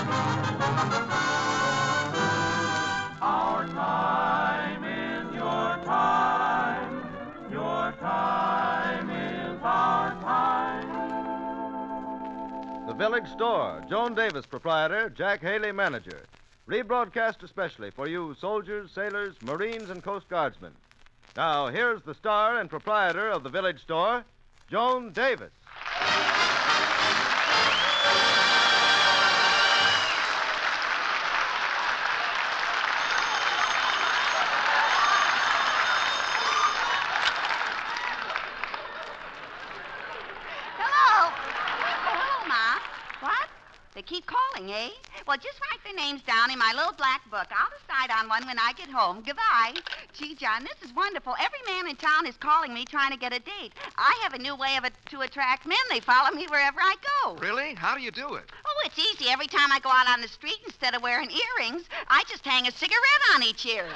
Our time is your time. Your time is our time. The Village Store. Joan Davis, proprietor. Jack Haley, manager. Rebroadcast especially for you soldiers, sailors, Marines, and Coast Guardsmen. Now, here's the star and proprietor of the Village Store, Joan Davis. Hello. Oh, hello, Ma. What? They keep calling, eh? Well, just write their names down in my little black book. I'll decide on one when I get home. Goodbye. Gee, John, this is wonderful. Every man in town is calling me trying to get a date. I have a new way to attract men. They follow me wherever I go. Really? How do you do it? Oh, it's easy. Every time I go out on the street, instead of wearing earrings, I just hang a cigarette on each ear.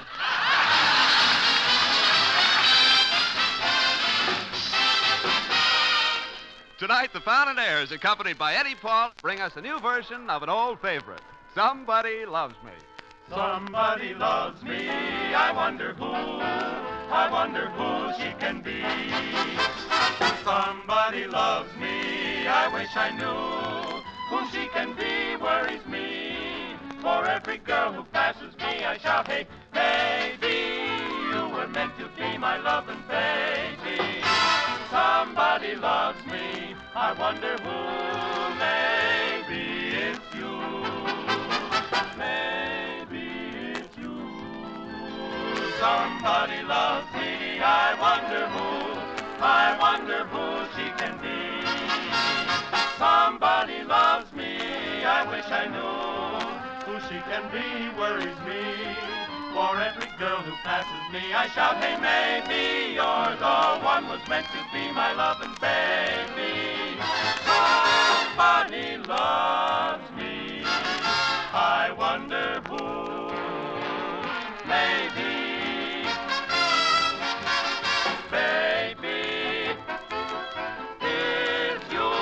Tonight, the Fountain Airs, accompanied by Eddie Paul, bring us a new version of an old favorite, Somebody Loves Me. Somebody loves me, I wonder who she can be. Somebody loves me, I wish I knew who she can be, worries me. For every girl who passes me, I shout, hey, baby, you were meant to be my loving baby. Somebody loves me, I wonder who, maybe it's you. Maybe it's you. Somebody loves me, I wonder who she can be. Somebody loves me, I wish I knew who she can be, worries me. For every girl who passes me, I shout, hey, maybe you're the one who's meant to be my loving baby. Somebody loves me, I wonder who, maybe, baby, it's you.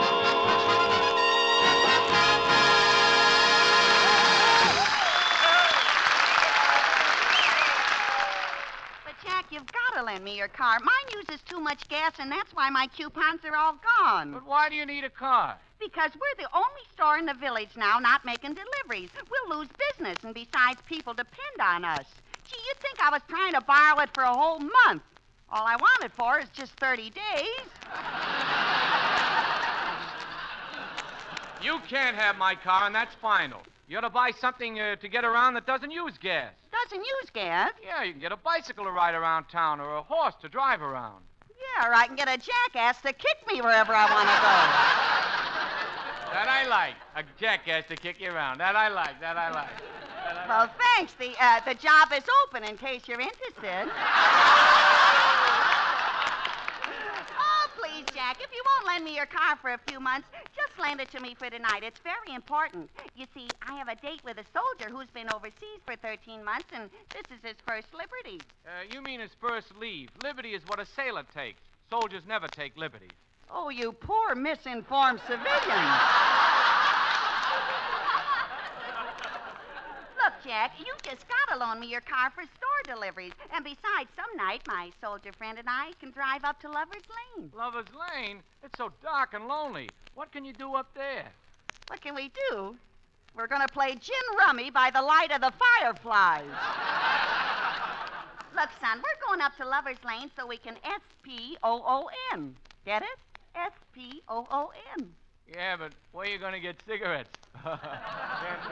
But, Jack, you've got to lend me your car. Mine uses too much gas, and that's why my coupons are all gone. But why do you need a car? Because we're the only store in the village now not making deliveries. We'll lose business, and besides, people depend on us. Gee, you'd think I was trying to borrow it for a whole month. All I want it for is just 30 days. You can't have my car, and that's final. You ought to buy something to get around that doesn't use gas. Doesn't use gas? Yeah, you can get a bicycle to ride around town or a horse to drive around. Yeah, or I can get a jackass to kick me wherever I want to go. That I like. A jackass to kick you around. That I like. That I like. Well, thanks. The job is open in case you're interested. Oh, please, Jack, if you won't lend me your car for a few months, just lend it to me for tonight. It's very important. You see, I have a date with a soldier who's been overseas for 13 months, and this is his first liberty. You mean his first leave. Liberty is what a sailor takes. Soldiers never take liberties. Oh, you poor misinformed civilian. Look, Jack, you just gotta loan me your car for store deliveries. And besides, some night, my soldier friend and I can drive up to Lover's Lane. Lover's Lane? It's so dark and lonely. What can you do up there? What can we do? We're gonna play gin rummy by the light of the fireflies. Look, son, we're going up to Lover's Lane so we can S-P-O-O-N. Get it? S-P-O-O-N. Yeah, but where are you going to get cigarettes? Can't go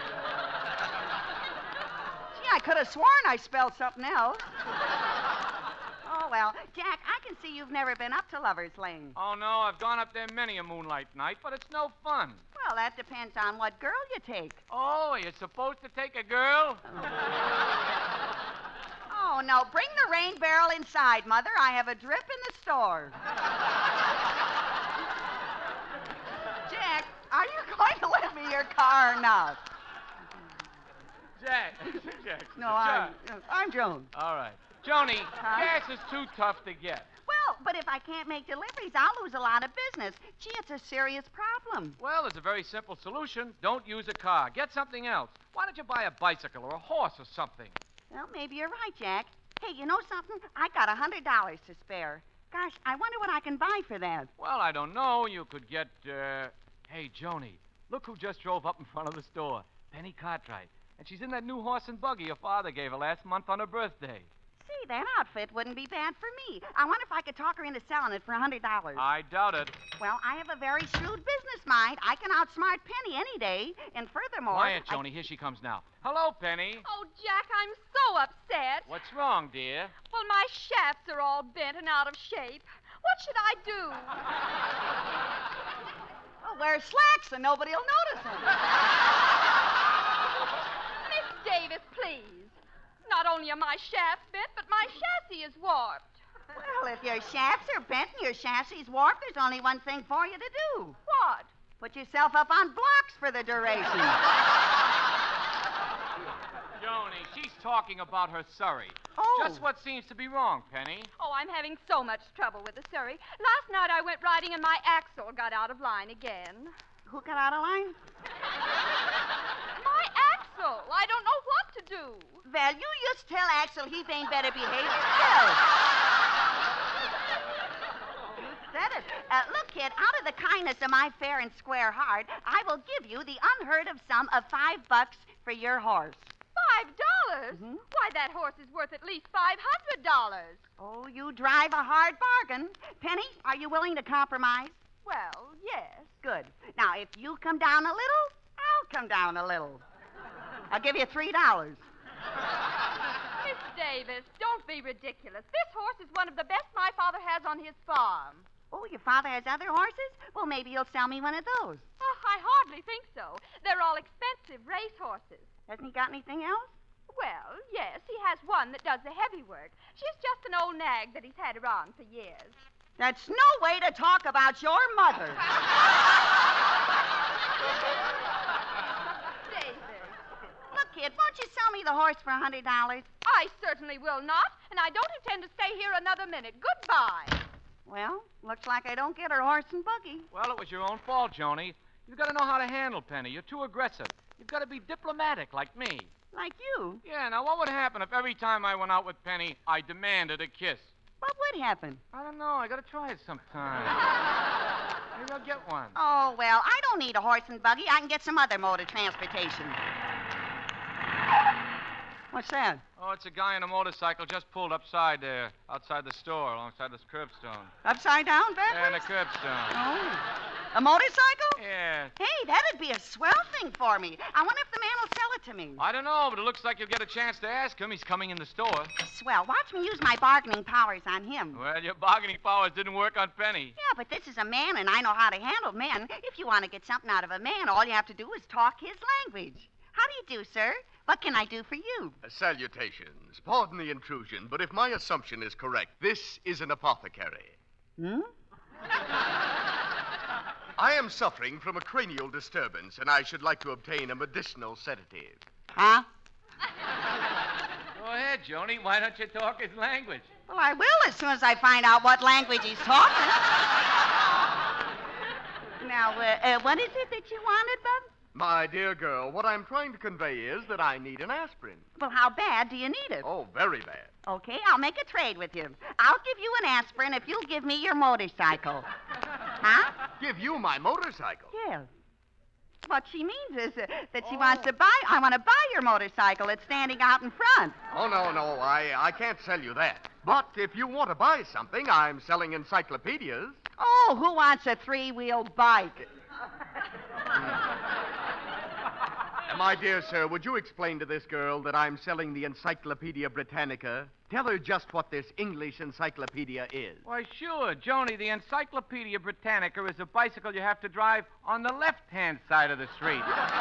Gee, I could have sworn I spelled something else. Oh, well, Jack, I can see you've never been up to Lover's Lane. Oh, no, I've gone up there many a moonlight night, but it's no fun. Well, that depends on what girl you take. Oh, you're supposed to take a girl? Oh, no, bring the rain barrel inside, Mother. I have a drip in the store. Jack, are you going to lend me your car or not? Jack. No, I'm Joan. All right. Joni, gas is too tough to get. Well, but if I can't make deliveries, I'll lose a lot of business. Gee, it's a serious problem. Well, it's a very simple solution. Don't use a car. Get something else. Why don't you buy a bicycle or a horse or something? Well, maybe you're right, Jack. Hey, you know something? I got $100 to spare. Gosh, I wonder what I can buy for that. Well, I don't know. You could get, Hey, Joni, look who just drove up in front of the store. Penny Cartwright. And she's in that new horse and buggy your father gave her last month on her birthday. See, that outfit wouldn't be bad for me. I wonder if I could talk her into selling it for $100. I doubt it. Well, I have a very shrewd business mind. I can outsmart Penny any day. And furthermore... Quiet, Joni. Here she comes now. Hello, Penny. Oh, Jack, I'm so upset. What's wrong, dear? Well, my shafts are all bent and out of shape. What should I do? Well, wear slacks and nobody will notice them. Miss Davis, please. Not only are my shafts bent, but my chassis is warped. Well, if your shafts are bent and your chassis is warped, there's only one thing for you to do. What? Put yourself up on blocks for the duration. Joni, she's talking about her Surrey. Oh. Just what seems to be wrong, Penny? Oh, I'm having so much trouble with the Surrey. Last night I went riding and my axle got out of line again. Who got out of line? My axle! I don't know what to do. Well, you just tell Axel he ain't better behave himself. You said it. Look, kid, out of the kindness of my fair and square heart, I will give you the unheard of sum of $5 for your horse. $5? Why, that horse is worth at least $500. Oh, you drive a hard bargain. Penny, are you willing to compromise? Well, yes. Good. Now, if you come down a little, I'll come down a little. I'll give you $3. Miss Davis, don't be ridiculous. This horse is one of the best my father has on his farm. Oh, your father has other horses? Well, maybe you'll sell me one of those. Oh, I hardly think so. They're all expensive race horses. Hasn't he got anything else? Well, yes, he has one that does the heavy work. She's just an old nag that he's had around for years. That's no way to talk about your mother. Davis. Look, kid, won't you sell me the horse for $100? I certainly will not, and I don't intend to stay here another minute. Goodbye. Well, looks like I don't get her horse and buggy. Well, it was your own fault, Joni. You've got to know how to handle Penny. You're too aggressive. You've got to be diplomatic like me. Like you? Yeah, now what would happen if every time I went out with Penny, I demanded a kiss? What would happen? I don't know. I got to try it sometime. Maybe I'll get one. Oh, well, I don't need a horse and buggy. I can get some other mode of transportation. What's that? Oh, it's a guy on a motorcycle just pulled outside the store, alongside this curbstone. Upside down, And a backwards? curbstone. Oh. A motorcycle? Yeah. Hey, that'd be a swell thing for me. I wonder if the man will sell it to me. I don't know, but it looks like you'll get a chance to ask him. He's coming in the store. Swell. Watch me use my bargaining powers on him. Well, your bargaining powers didn't work on Penny. Yeah, but this is a man, and I know how to handle men. If you want to get something out of a man, all you have to do is talk his language. How do you do, sir? What can I do for you? Salutations. Pardon the intrusion, but if my assumption is correct, this is an apothecary. Hmm? I am suffering from a cranial disturbance, and I should like to obtain a medicinal sedative. Huh? Go ahead, Joni. Why don't you talk his language? Well, I will as soon as I find out what language he's talking. Now, what is it that you wanted, Bub? My dear girl, what I'm trying to convey is that I need an aspirin. Well, how bad do you need it? Oh, very bad. Okay, I'll make a trade with you. I'll give you an aspirin if you'll give me your motorcycle. Huh? Give you my motorcycle. Yes. What she means is that she wants to buy... I want to buy your motorcycle. It's standing out in front. Oh, no, I can't sell you that. But if you want to buy something, I'm selling encyclopedias. Oh, who wants a three-wheel bike? My dear sir, would you explain to this girl that I'm selling the Encyclopedia Britannica? Tell her just what this English encyclopedia is. Why, sure, Joni. The Encyclopedia Britannica is a bicycle you have to drive on the left-hand side of the street.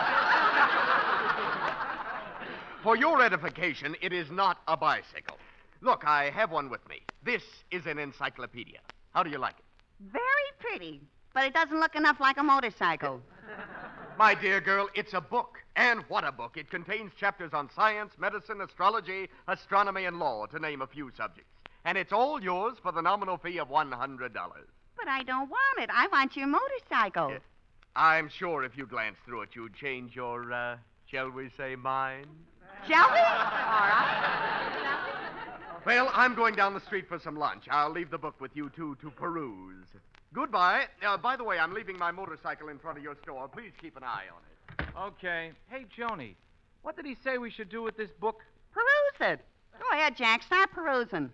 For your edification, it is not a bicycle. Look, I have one with me. This is an encyclopedia. How do you like it? Very pretty, but it doesn't look enough like a motorcycle. My dear girl, it's a book. And what a book. It contains chapters on science, medicine, astrology, astronomy, and law, to name a few subjects. And it's all yours for the nominal fee of $100. but I don't want it. I want your motorcycle. I'm sure if you glance through it, you'd change your, shall we say, mind. Shall we? All right. Well, I'm going down the street for some lunch. I'll leave the book with you two to peruse. Goodbye. By the way, I'm leaving my motorcycle in front of your store. Please keep an eye on it. Okay. Hey, Joni, what did he say we should do with this book? Peruse it. Go ahead, Jack. Start perusing.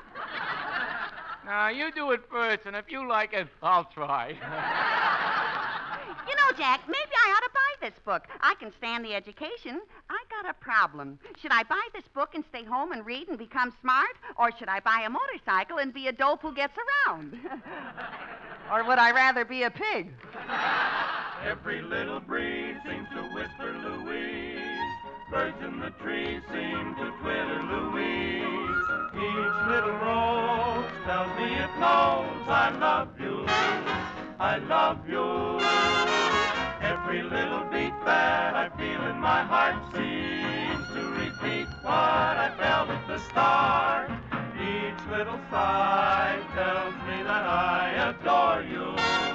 Now, you do it first, and if you like it, I'll try. You know, Jack, maybe I ought to buy this book. I can stand the education. I got a problem. Should I buy this book and stay home and read and become smart? Or should I buy a motorcycle and be a dope who gets around? Or would I rather be a pig? Every little breeze seems to whisper Louise. Birds in the trees seem to twitter Louise. Each little rose tells me it knows I love you. I love you. Every little beat that I feel in my heart seems to repeat what I felt at the start. Each little sigh tells me that I adore you,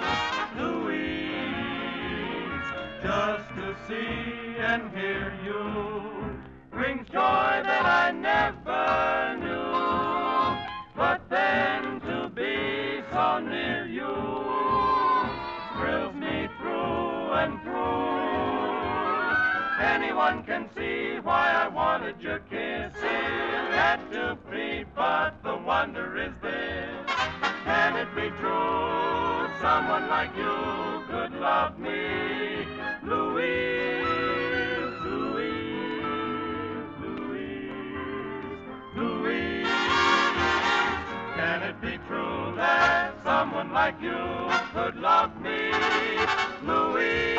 Louise. Just to see and hear you brings joy that I never knew. But then to be so near you thrills me through and through. Anyone can see why I wanted your kiss. It had to be, but the wonder is this. Can it be true? Someone like you could love me, Louise, Louise, Louise, Louise. Can it be true that someone like you could love me, Louise?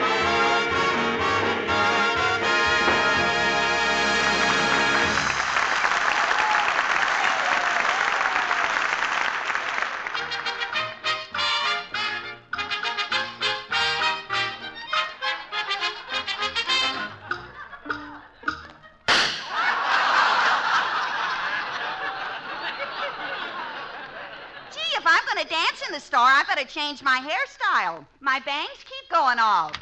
If I'm going to dance in the store, I better change my hairstyle. My bangs keep going off.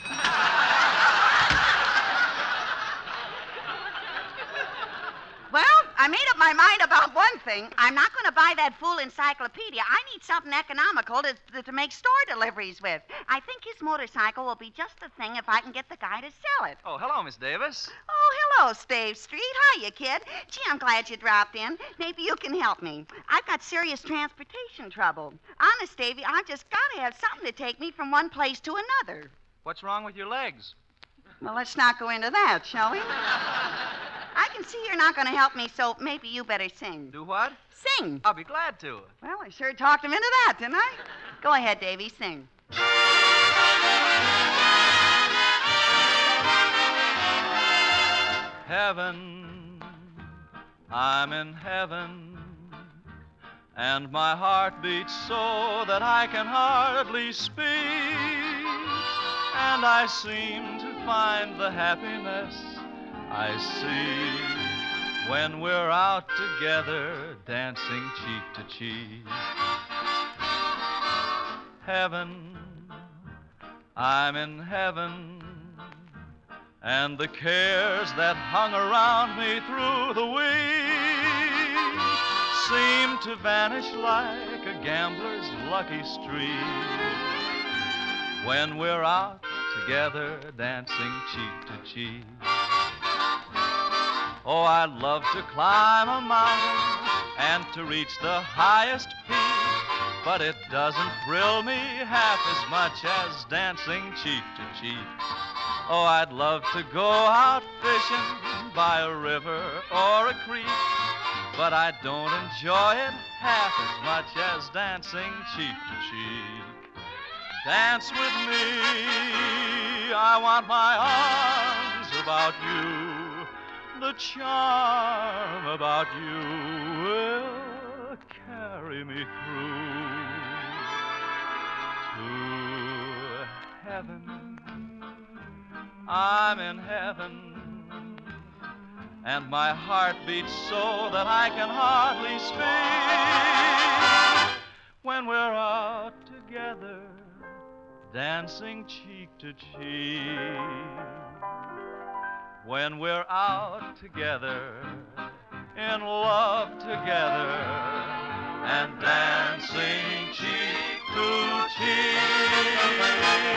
Well, I made up my mind about one thing. I'm not going to buy that fool encyclopedia. I need something economical to make store deliveries with. I think his motorcycle will be just the thing if I can get the guy to sell it. Oh, hello, Miss Davis. Oh, hello, Stave Street. Hiya, kid. Gee, I'm glad you dropped in. Maybe you can help me. I've got serious transportation trouble. Honest, Davy, I've just got to have something to take me from one place to another. What's wrong with your legs? Well, let's not go into that, shall we? I can see you're not going to help me, so maybe you better sing. Do what? Sing. I'll be glad to. Well, I sure talked him into that, didn't I? Go ahead, Davy, sing. Heaven, I'm in heaven, and my heart beats so that I can hardly speak, and I seem to find the happiness I see when we're out together dancing cheek to cheek. Heaven, I'm in heaven, and the cares that hung around me through the week seem to vanish like a gambler's lucky streak when we're out together dancing cheek to cheek. Oh, I'd love to climb a mountain and to reach the highest peak, but it doesn't thrill me half as much as dancing cheek to cheek. Oh, I'd love to go out fishing by a river or a creek, but I don't enjoy it half as much as dancing cheek to cheek. Dance with me, I want my arms about you. The charm about you will carry me through to heaven. I'm in heaven, and my heart beats so that I can hardly speak when we're out together together, dancing cheek to cheek. When we're out together, in love together, and dancing cheek to cheek.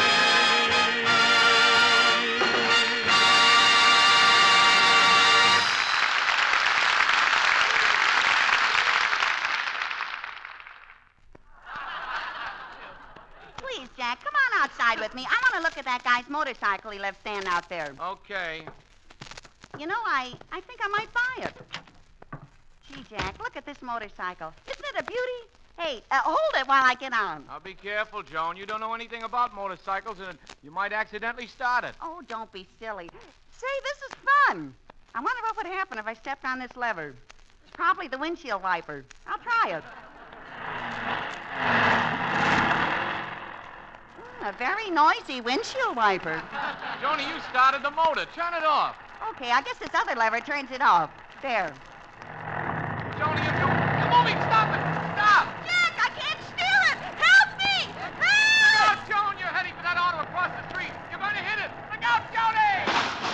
Please, Jack, come on outside with me. I want to look at that guy's motorcycle he left standing out there. Okay. You know, I think I might buy it. Gee, Jack, look at this motorcycle. Isn't it a beauty? Hey, hold it while I get on. Now, be careful, Joan. You don't know anything about motorcycles, and you might accidentally start it. Oh, don't be silly. Say, this is fun. I wonder what would happen if I stepped on this lever. It's probably the windshield wiper. I'll try it. A very noisy windshield wiper. Joni, you started the motor. Turn it off. Okay, I guess this other lever turns it off. There. Joni, you're moving. Stop it. Stop. Jack, I can't steer it. Help me. Look Help! out, Joan. You're heading for that auto across the street. You're going to hit it. Look out, Joni.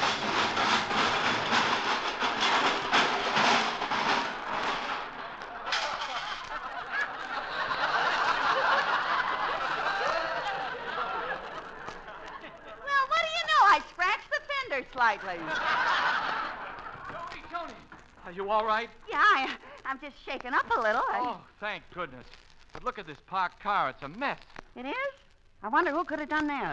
Well, what do you know? I scratched the fender slightly. Joni. Are you all right? Yeah, I'm just shaken up a little. Oh, thank goodness. But look at this parked car. It's a mess. It is? I wonder who could have done that.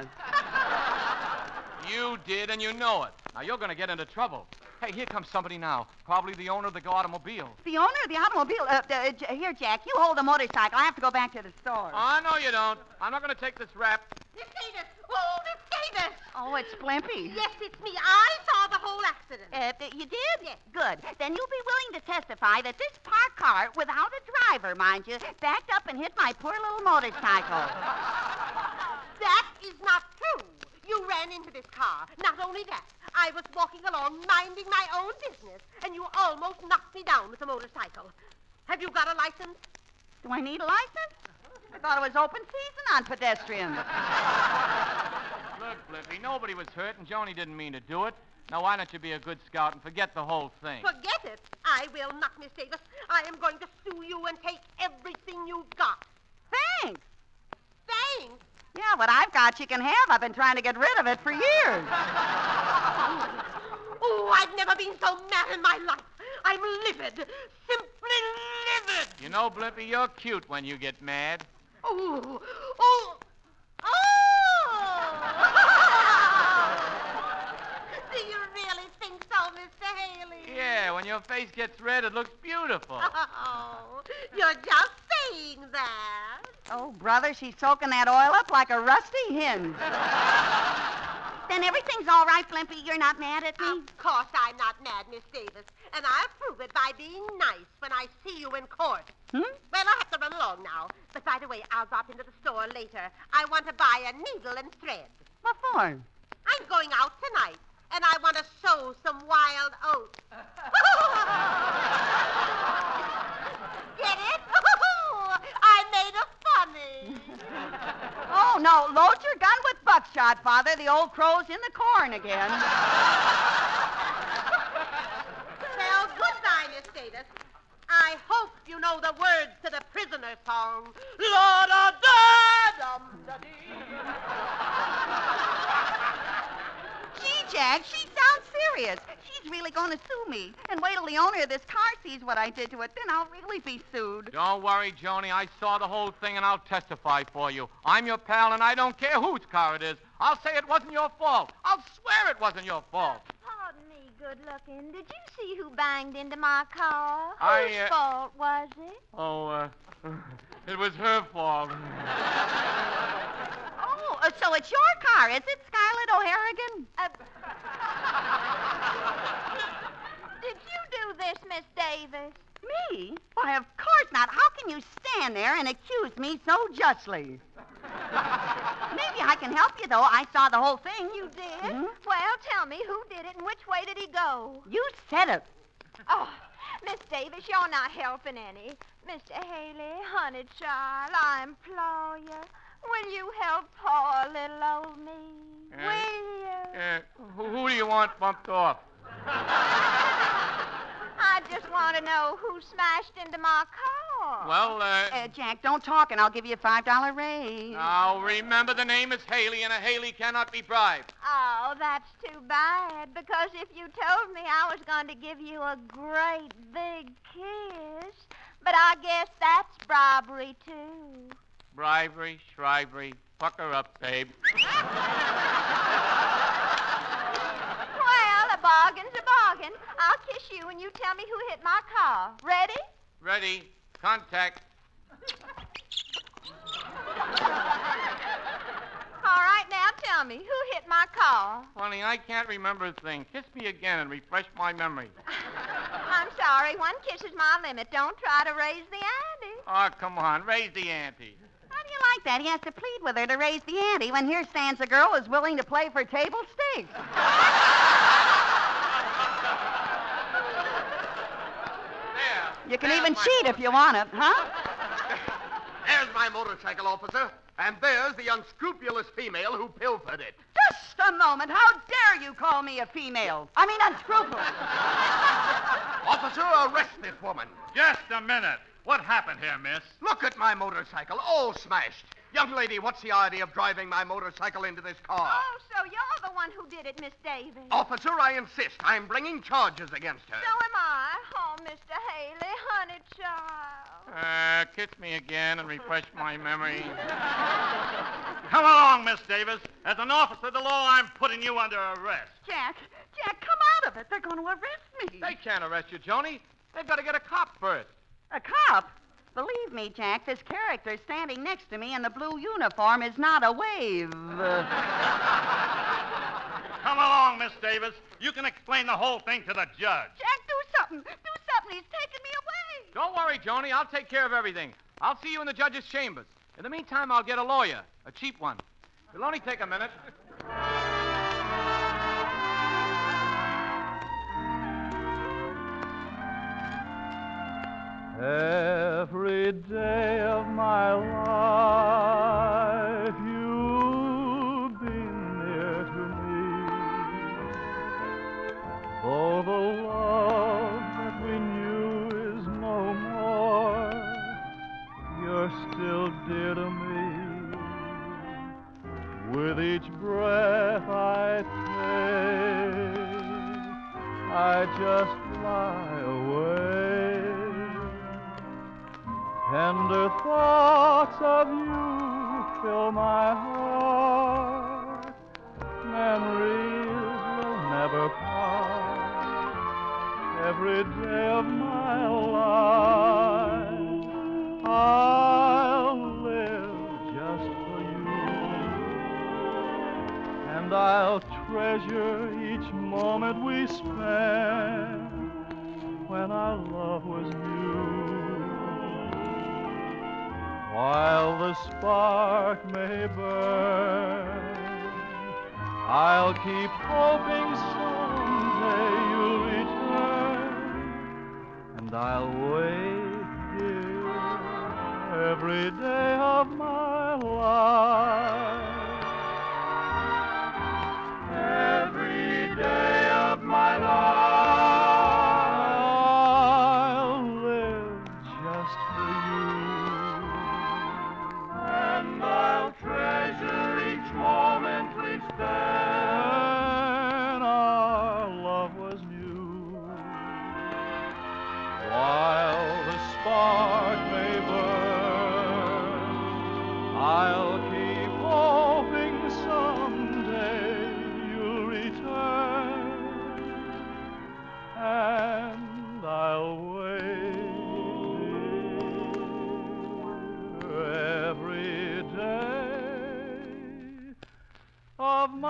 You did, and you know it. Now, you're going to get into trouble. Hey, here comes somebody now. Probably the owner of the automobile. The owner of the automobile? Here, Jack, you hold the motorcycle. I have to go back to the store. Oh, no, you don't. I'm not going to take this rap. Miss Davis! Oh, Miss Davis! Oh, it's Blimpy. Yes, it's me. I saw the whole accident. You did? Yes. Good. Then you'll be willing to testify that this parked car, without a driver, mind you, backed up and hit my poor little motorcycle. That is not true. You ran into this car. Not only that, I was walking along minding my own business, and you almost knocked me down with the motorcycle. Have you got a license? Do I need a license? I thought it was open season on pedestrians. Look, Blippy, nobody was hurt, and Joni didn't mean to do it. Now, why don't you be a good scout and forget the whole thing? Forget it. I will not, Miss Davis. I am going to sue you and take everything you've got. Thanks. Thanks. Yeah, what I've got you can have. I've been trying to get rid of it for years. Oh, I've never been so mad in my life. I'm livid. Simply livid. You know, Blippy, you're cute when you get mad. Oh. Oh. Oh. Do you really think so, Mr. Haley? Yeah, when your face gets red, it looks beautiful. Oh, you're just saying that. Oh, brother, she's soaking that oil up like a rusty hinge. Then everything's all right, Blimpy? You're not mad at me? Of course I'm not mad, Miss Davis. And I'll prove it by being nice when I see you in court. Hmm? Well, I have to run along now. But by the way, I'll drop into the store later. I want to buy a needle and thread. What for? I'm going out tonight, and I want to sow some wild oats. Get it? I made a funny. Oh, no. Load your gun with buckshot, Father. The old crow's in the corn again. Well, goodbye, Miss Davis. I hope you know the words to the prisoner song. La-da-da-dum-da-dee. Gee, Jack, she sounds serious. She's really going to sue me. And wait till the owner of this car sees what I did to it. Then I'll really be sued. Don't worry, Joni. I saw the whole thing, and I'll testify for you. I'm your pal, and I don't care whose car it is. I'll say it wasn't your fault. I'll swear it wasn't your fault. Pardon me, good-looking. Did you see who banged into my car? I, Whose fault was it? Oh, it was her fault. Oh, so it's your car, is it, Scarlett O'Harrigan? Did you do this, Miss Davis? Me? Why, of course not. How can you stand there and accuse me so justly? Maybe I can help you, though. I saw the whole thing. You did? Mhm. Well, tell me, who did it and which way did he go? You said it. Oh, Miss Davis, you're not helping any. Mr. Haley, honey child, I implore you, Will you help poor little old me? Will you? Who do you want bumped off? I just want to know who smashed into my car. Well, Jack, don't talk, and I'll give you a $5 raise. now remember the name is Haley, and a Haley cannot be bribed. Oh, that's too bad, because if you told me I was going to give you a great big kiss, but I guess that's bribery, too. Bribery, shrivery, fuck her up, babe. Well, a bargain's a bargain. I'll kiss you when you tell me who hit my car. Ready? Ready. Contact. All right, now tell me, who hit my car? Honey, I can't remember a thing. Kiss me again and refresh my memory. I'm sorry, one kiss is my limit. Don't try to raise the ante. Oh, come on. Raise the ante. How do you like that? He has to plead with her to raise the ante when here stands a girl who's willing to play for table stakes. There. You can There's even my cheat if you want it, huh? There's my motorcycle, officer. And there's the unscrupulous female who pilfered it. Just a moment. How dare you call me a female? I mean unscrupulous. Officer, arrest this woman. Just a minute. What happened here, miss? Look at my motorcycle, all smashed. Young lady, what's the idea of driving my motorcycle into this car? Oh, so you're the one who did it, Miss Davis. Officer, I insist. I'm bringing charges against her. So am I. Oh, Mr. Haley, honey child. Kiss me again and refresh my memory. Come along, Miss Davis. As an officer of the law, I'm putting you under arrest. Jack, come out of it. They're going to arrest me. They can't arrest you, Joni. They've got to get a cop first. A cop? Believe me, Jack, this character standing next to me in the blue uniform is not a wave. Come along, Miss Davis. You can explain the whole thing to the judge. Jack, do something. Do something. He's taking me away. Don't worry, Joni. I'll take care of everything. I'll see you in the judge's chambers. In the meantime, I'll get a lawyer, a cheap one. It'll only take a minute. Every day of my life, you've been near to me. Though the love that we knew is no more, you're still dear to me. With each breath I take, I just lie away. Tender thoughts of you fill my heart. Memories will never part. Every day of my life, I'll live just for you. And I'll treasure each moment we spent when our love was new. While the spark may burn, I'll keep hoping someday you'll return. And I'll wait, dear, every day of my life. Every day of my life. Then our love was new. While the spark may burn, I'll keep hoping someday you'll return. And I'll wait every day of my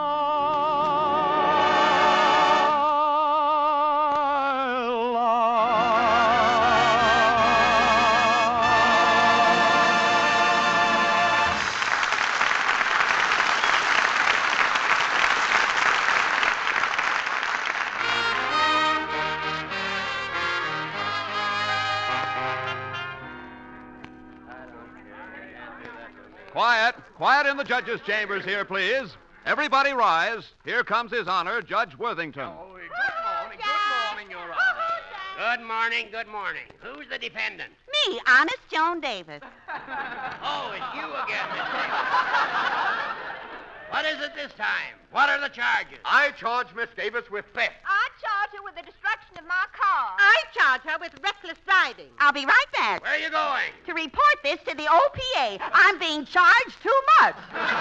Quiet. Quiet in the judges' chambers here, please. Everybody rise. Here comes His Honor, Judge Worthington. Good morning, Your Honor. Good morning. Who's the defendant? Me, Honest Joan Davis. Oh, it's you again, Miss Davis. What is it this time? What are the charges? I charge Miss Davis with theft. I charge her with the destruction of my car. I charge her with reckless driving. I'll be right back. Where are you going? To report this to the OPA. I'm being charged too much.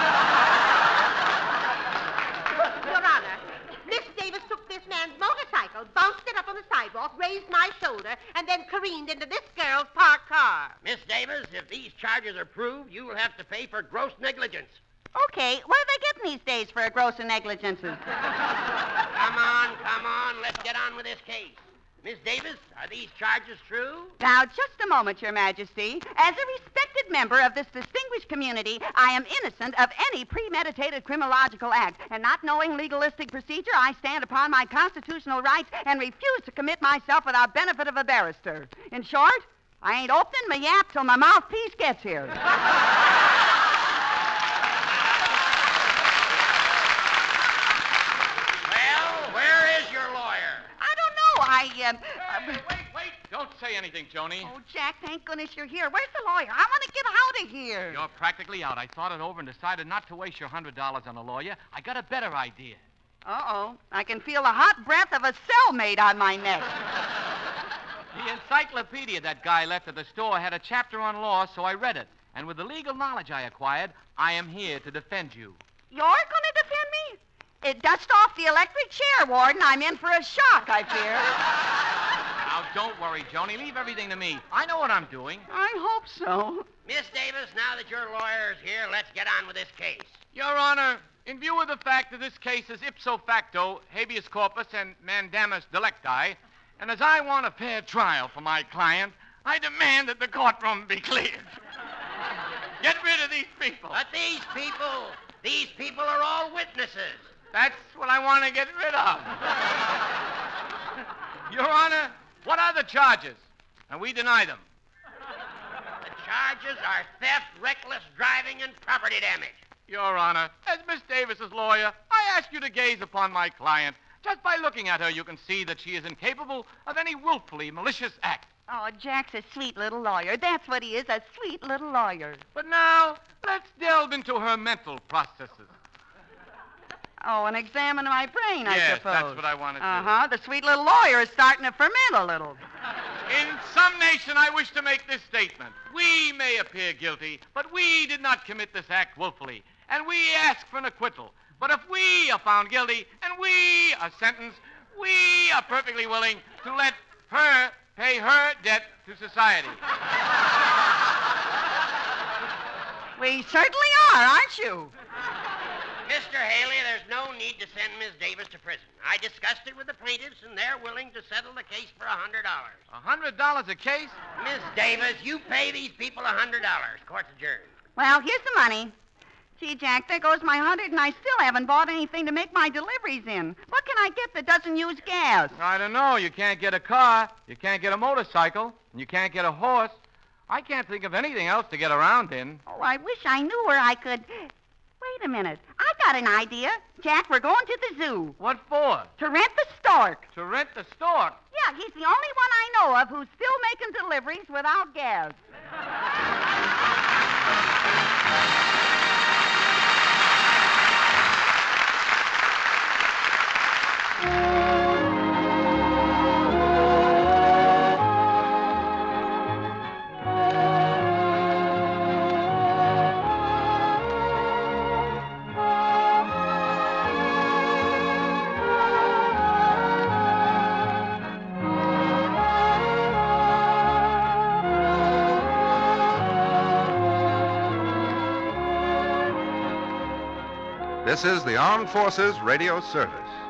Your Honor, Miss Davis took this man's motorcycle, bounced it up on the sidewalk, raised my shoulder, and then careened into this girl's parked car. Miss Davis, if these charges are proved, you will have to pay for gross negligence. Okay, what are they getting these days for gross negligences? Come on. Let's get on with this case. Miss Davis, are these charges true? Now, just a moment, Your Majesty. As a respected member of this distinguished community, I am innocent of any premeditated criminological act, and not knowing legalistic procedure, I stand upon my constitutional rights and refuse to commit myself without benefit of a barrister. In short, I ain't opening my yap till my mouthpiece gets here. Wait. Don't say anything, Joni. Oh, Jack, thank goodness you're here. Where's the lawyer? I want to get out of here. You're practically out. I thought it over and decided not to waste your $100 on a lawyer. I got a better idea. Uh-oh. I can feel the hot breath of a cellmate on my neck. The encyclopedia that guy left at the store had a chapter on law, so I read it. And with the legal knowledge I acquired, I am here to defend you. You're going to defend me? Dust off the electric chair, Warden. I'm in for a shock, I fear. Now, don't worry, Joni. Leave everything to me. I know what I'm doing. I hope so. Miss Davis, now that your lawyer is here, let's get on with this case. Your Honor, in view of the fact that this case is ipso facto, habeas corpus, and mandamus delicti, and as I want a fair trial for my client, I demand that the courtroom be cleared. Get rid of these people. But these people are all witnesses. That's what I want to get rid of. Your Honor, what are the charges? And we deny them. The charges are theft, reckless driving, and property damage. Your Honor, as Miss Davis's lawyer, I ask you to gaze upon my client. Just by looking at her, you can see that she is incapable of any willfully malicious act. Oh, Jack's a sweet little lawyer. That's what he is, a sweet little lawyer. But now, let's delve into her mental processes. Oh, and examine my brain, I yes, suppose. Yes, that's what I want to do. Uh-huh. The sweet little lawyer is starting to ferment a little. In some nation, I wish to make this statement. We may appear guilty, but we did not commit this act willfully, and we ask for an acquittal. But if we are found guilty and we are sentenced, we are perfectly willing to let her pay her debt to society. We certainly are, aren't you? Mr. Haley, there's no need to send Miss Davis to prison. I discussed it with the plaintiffs, and they're willing to settle the case for $100. $100 a case? Miss Davis, you pay these people $100. Court's adjourned. Well, here's the money. Gee, Jack, there goes my 100, and I still haven't bought anything to make my deliveries in. What can I get that doesn't use gas? I don't know. You can't get a car, you can't get a motorcycle, and you can't get a horse. I can't think of anything else to get around in. Oh, I wish I knew where I could... Wait a minute. I got an idea. Jack, we're going to the zoo. What for? To rent the stork. To rent the stork? Yeah, he's the only one I know of who's still making deliveries without gas. This is the Armed Forces Radio Service.